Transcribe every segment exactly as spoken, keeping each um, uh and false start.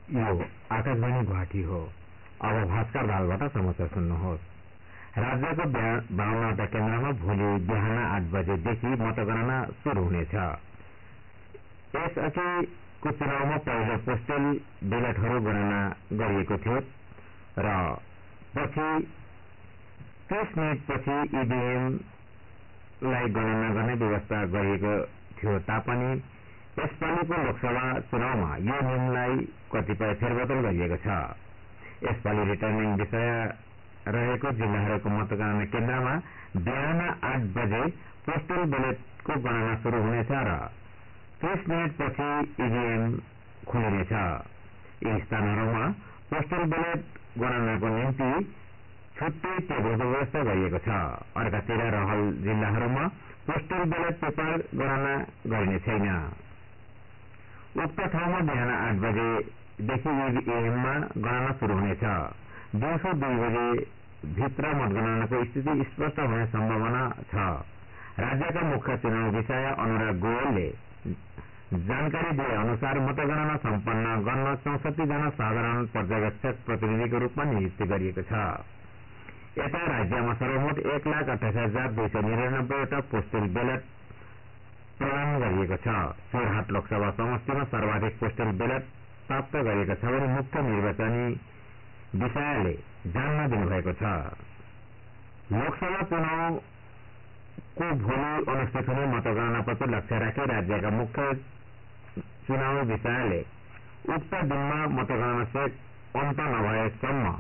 यो आकाशवाणी गुवाहाटी हो। अब भास्कर दालबाट समाचार सुन्नुहोस्। राज्यको बाह्रवटा केन्द्रमा भोलि बिहान आठ बजेदेखि मतगणना शुरू हुनेछ। यसअघिको चुनावमा पहिलो पोस्टल ब्यालेटहरू गणना गरिएको थियो र पछि तीस मिनटपछि ईभीएमलाई गणना गर्ने व्यवस्था गरिएको थियो तापनि यसपालिको लोकसभा चुनावमा यो नियमलाई कतिपय फेरबदल गरिएको छ। यसपालि रिटर्निङ विषय रहेको जिल्लाहरूको मतगणना केन्द्रमा बिहान आठ बजे पोस्टल ब्यालेटको गणना शुरू हुनेछ र तीस मिनटपछि ईभीएम खोलिनेछ। यी स्थानहरूमा पोस्टल ब्यालेट गणनाको निम्ति छुट्टै टेबलको व्यवस्था गरिएको छ। अर्कातिर रहल जिल्लाहरूमा पोस्टल ब्यालेट पेपर गणना गरिने छैन। उक्त ठाउँमा बिहान आठ बजेदेखि ईभीएममा गणना शुरू हुनेछ। दिउँसो दुई बजे भित्र मतगणनाको स्थिति स्पष्ट हुने सम्भावना छ। राज्यका मुख्य चुनाव विषय अनुराग गोयलले जानकारी दिए अनुसार मतगणना सम्पन्न गर्न चौसठी जना साधारण पर्यवेक्षक प्रतिनिधिको रूपमा नियुक्ति गरिएको छ। यता राज्यमा सर्वमोट एक लाख अठाइस हजार दुई सय निरानब्बेवटा पोस्टल ब्यालेट प्रदान गरिएको छ। जोरहाट लोकसभा समष्टिमा सर्वाधिक पोस्टल ब्यालेट प्राप्त गरिएको छ भने मुख्य निर्वाचनी विषयले जान्न दिनुभएको छ। लोकसभा चुनावको भोलि अनुष्ठित हुने मतगणनाप्रति लक्ष्य राखी राज्यका मुख्य चुनाव विषयले उक्त दिनमा मतगणना से अन्त नभएसम्म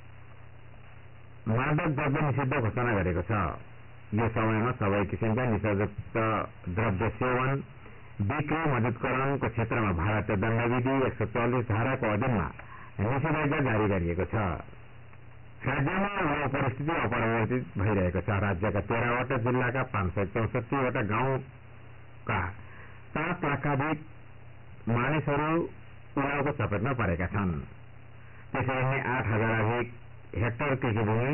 मादक द्रव्य निषिद्ध घोषणा गरेको छ। यो समयमा सबै किसिमका निशायुक्त द्रव्य सेवन बिक्री मजूतकरणको क्षेत्रमा भारतीय दण्डविधि एक सौ चौलिस धाराको अधीनमा निषेधाज्ञा जारी गरिएको छ। राज्यमा नयाँ परिस्थिति अपरिवर्तित भइरहेको छ। राज्यका तेह्रवटा जिल्लाका पाँच सय चौसठीवटा गाउँका सात लाखाधिक मानिसहरू उलावको चपेटमा परेका छन्। त्यसरी नै आठ हजार अधिक हेक्टर कृषिभूमि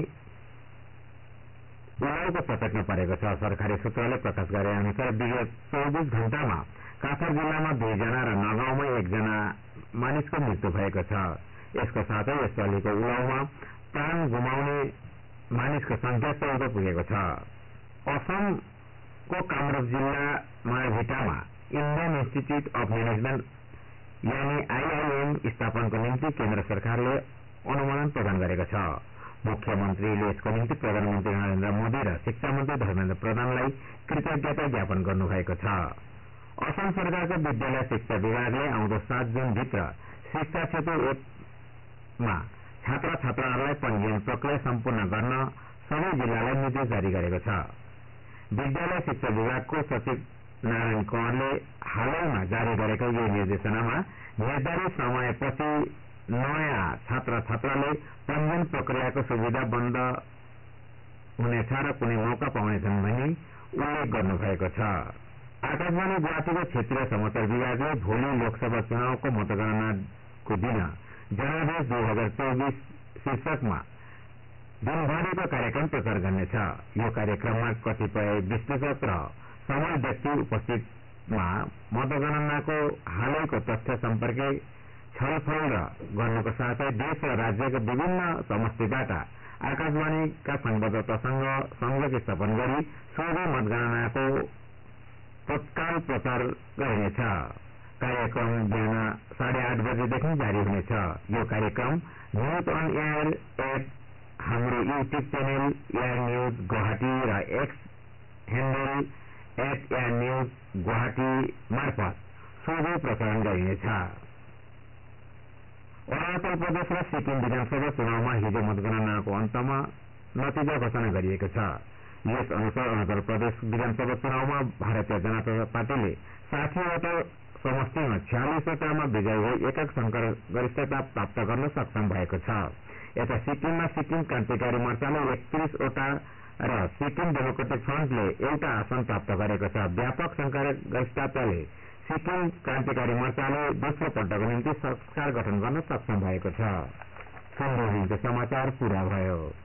उलावको चपेटमा परेको छ। सरकारी सूत्रले प्रकाश गरे अनुसार विगत चौबिस घण्टामा काठर जिल्लामा दुईजना र नगाउँमा एकजना मानिसको मृत्यु भएको छ। यसको साथै यसपालिको उलावमा प्राण गुमाउने मानिसको संख्या चौध पुगेको छ। असमको कामरूप जिल्ला मायाभिटामा इन्डियन इन्स्टिच्यूट अफ म्यानेजमेन्ट यानी आईआईएम स्थापनको निम्ति केन्द्र सरकारले अनुमोदन प्रदान गरेको छ। मुख्यमन्त्रीले यसको निम्ति प्रधानमन्त्री नरेन्द्र मोदी र शिक्षा मन्त्री धर्मेन्द्र प्रधानलाई कृतज्ञता ज्ञापन गर्नुभएको छ। असम सरकारको विद्यालय शिक्षा विभागले आउँदो सात जून भित्र शिक्षा क्षेत्र एकमा छात्र छात्राहरूलाई पञ्जीयन प्रक्रिया सम्पूर्ण गर्न सबै जिल्लालाई निर्देश जारी गरेको छ। विद्यालय शिक्षा विभागको सचिव नारायण कंवरले हालैमा जारी गरेको यो निर्देशनामा निर्धारित समयपछि नयाँ छात्र छात्राले पञ्जीयन प्रक्रियाको सुविधा बन्द हुनेछ र कुनै मौका पाउनेछन् भनी उल्लेख गर्नुभएको छ। आकाशवाणी गुवाहाटीको क्षेत्रीय समाचार विभागले भोलि लोकसभा चुनावको मतगणनाको दिन जनादेश दुई हजार चौबिस शीर्षकमा दिनभरिको कार्यक्रम प्रचार गर्नेछ। यो कार्यक्रममा कतिपय विश्लेषक र समय व्यक्ति उपस्थितमा मतगणनाको हालैको तथ्य सम्पर्के छलफल र गर्नुको साथै देश र राज्यका विभिन्न समष्टिबाट आकाशवाणीका संवाददातासँग संयोग स्थापन गरी सोझै मतगणनाको तत्काल प्रचार गरिनेछ। कार्यक्रम बिहान साढे आठ बजेदेखि जारी हुनेछ। यो कार्यक्रम न्यूज अन एयर एप हाम्रो YouTube channel AIR news Guwahati र X handle at AIR news Guwahati मार्फत सोझै प्रसारण गरिनेछ। अरुणाचल प्रदेश र सिक्किम विधानसभा चुनावमा हिजो मतगणनाको अन्तमा नतिजा घोषणा गरिएको छ। यस अनुसार अरुणाचल प्रदेश विधानसभा चुनावमा भारतीय जनता पार्टीले साठीवटा समष्टिमा छ्यालिसवटामा विजय भई एकक संकर गरिष्ठता प्राप्त गर्न सक्षम भएको छ। यता सिक्किममा सिक्किम क्रान्तिकारी मोर्चाले एकत्रिसवटा र सिक्किम डेमोक्रेटिक फ्रन्टले एउटा आसन प्राप्त गरेको छ। व्यापक संकर गरिष्ठताले सिक्किम क्रान्तिकारी मोर्चाले दोस्रो पल्टको निम्ति सरकार गठन गर्न सक्षम भएको छ। समाचार पूरा भयो।